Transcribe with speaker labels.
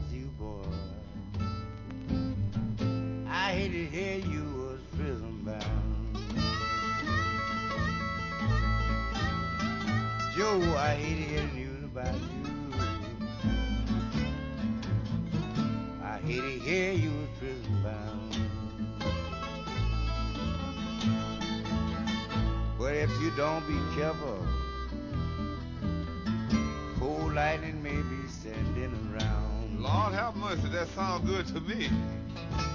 Speaker 1: you, boy. I hate to hear you was prison bound. Joe, I hate to hear the news about you. I hate to hear you was prison bound. But if you don't be careful, cold lightning may be sending around.
Speaker 2: Lord have mercy, that sounds good to me.